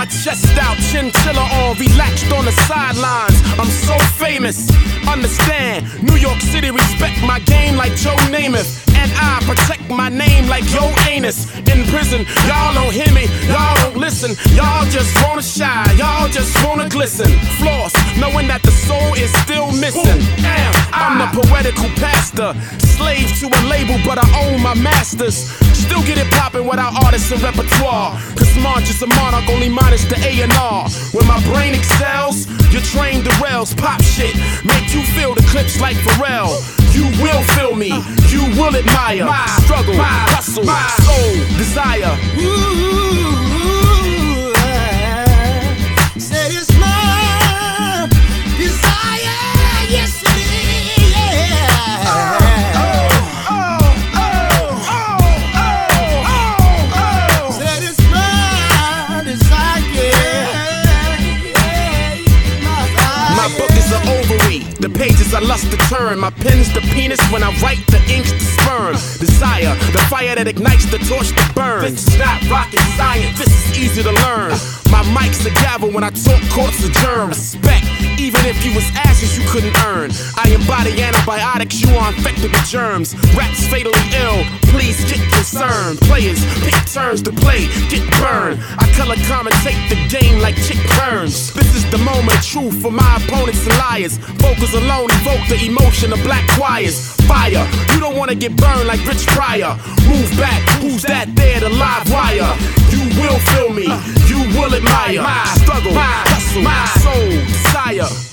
My chest out, chinchilla on, relaxed on the sidelines. I'm so famous, understand. New York City respect my game like Joe Namath. And I protect my name like Yo Anus. In prison, y'all don't hear me, y'all don't listen. Y'all just wanna shine, y'all just wanna glisten. Floss, knowing that the soul is still missing. I'm the poetical pastor, slave to a label, but I own my masters. Still get it poppin' without artists and repertoire. Cause March is a monarch, only minus the A&R. When my brain excels, your train derails. Pop shit, make you feel the clips like Pharrell. You will feel me, you will admire my struggle, hustle, soul, desire. Said it's my desire, yes it is, yeah. Said it's my desire, my book is an ovary, the pages I lust to turn. My pen's the penis, when I write the ink's the sperm. Desire, the fire that ignites the torch that burns. This is not rocket science, this is easy to learn. My mic's a gavel, when I talk courts adjourn. Respect, even if you was ashes you couldn't earn. I embody antibiotics, you are infected with germs. Rap's fatally ill, please get concerned. Players pick turns to play, get burned. I color commentate the game like Chick Burns. This is the moment of truth for my opponents and liars. Vocals alone evoke the emotion of black choirs. Fire, you don't wanna get burned like Rich Pryor. Move back, who's that there, the live wire? You will feel me, you will admire my struggle, hustle, my soul, desire.